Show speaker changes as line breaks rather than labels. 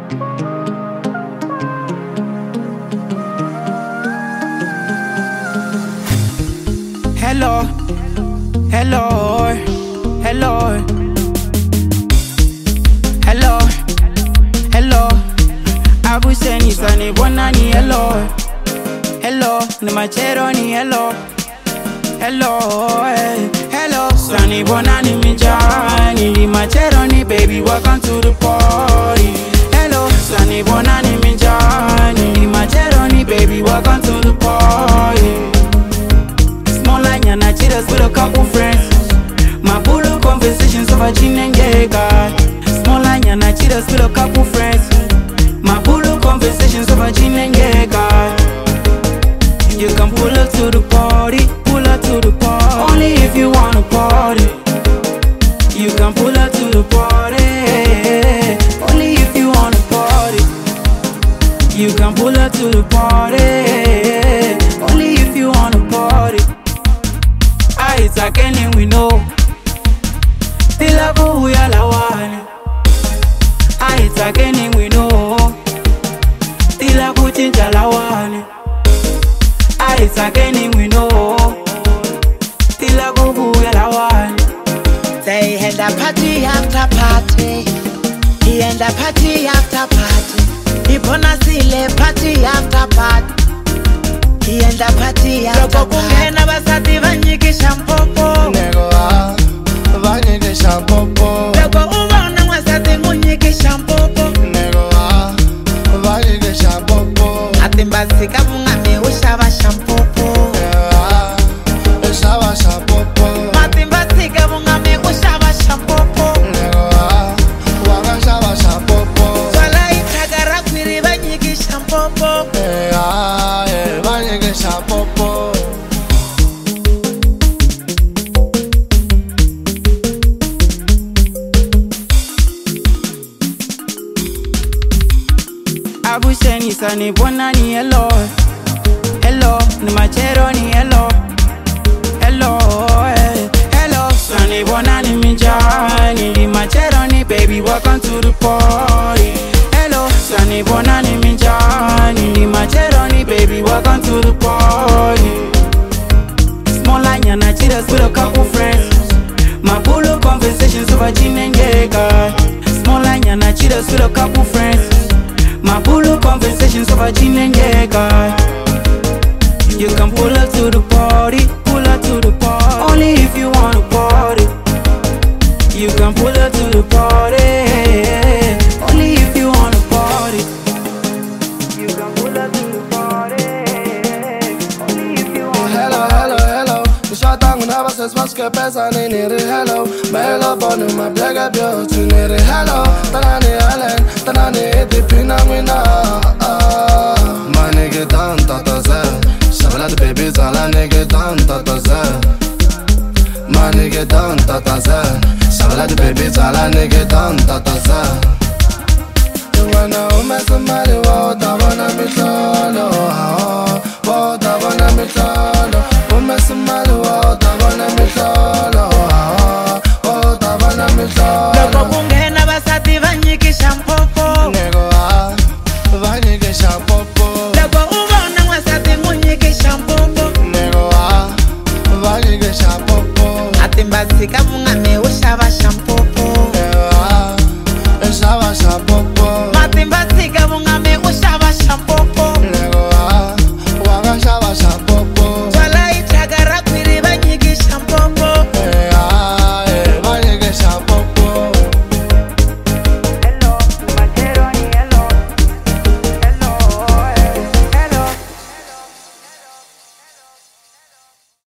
Hello, hello, hello, hello, hello. Abuseni sani bonani hello, hello. Ni machero ni hello, hello, hello. Sani bonani mijani, ni machero ni baby. Welcome to the party. Hello, sani bonani mijani, ni machero ni baby. Welcome to the party. And I cheat us with a couple friends. My bulu conversations over gin and Jaeger. Small line and I cheat us with a couple friends. My bulu conversations over gin and Jaeger. You can pull up to the party, pull up to the party. Only if you wanna party. You can pull up to the party. Only if you wanna party. You can pull up to the party. Only if you wanna party. It's a Kenny we know. Tila buhu ya lawani. It's a Kenny we know. Tila kuchinja lawani. It's a Kenny we know. Tila buhu ya lawani.
They had a party after party. He had a party after party. He wanna see a party after party. He and a party after party. Kungena basati vanyikisha mpopo.
Nego vanyikisha mpopo.
Loko ubona wasati munyikisha mpopo.
Nego vanyikisha mpopo.
Atimbasi kabungame ushaba shampopo.
Ushaba shampopo.
Atimbasi kabungame ushaba shampopo.
Nego wangashaba shampopo.
Swala itagara kwiri vanyikisha mpopo.
Popo.
Abuseni sani bonani hello, hello. Ni machero ni hello, hello, hello. Sani bonani mijani, ni machero ni baby. Welcome to the party. Hello, sani bonani mijani, ni machero ni baby. Welcome to the party. Small line and I cheat us with a couple friends. My bulu conversations over gin and Jaeger. Small line and I cheat us with a couple friends. My bulu conversations over gin and Jaeger. You can pull up to the party, pull up to the party. Only if you wanna party. You can pull up to the party. Only if you wanna party. You can pull up to the party. Only if you wanna
Hello, hello, hello. Nishatangu na basa smaske pesa ni niri hello. Melo bonu ma blega bio tu niri hello. Tanani Allen, tanani iti phenomena. Ma nigga dan tata ze. Shabla de baby zala nigga dan tata ze. Ma nigga dan tata ze. Shabla de baby zala nigga dan tata ze. Wana umesumali wa utabona mitlolo. Wa utabona mitlolo. Umesumali wa utabona mitlolo. Wa utabona mitlolo.
Loko kungena basati vanyikisha mpopo.
Nego vanyikisha mpopo.
Loko ubona wasati munyikisha mpopo.
Nego vanyikisha mpopo.
Atimbasi kabungame ushaba shampopo.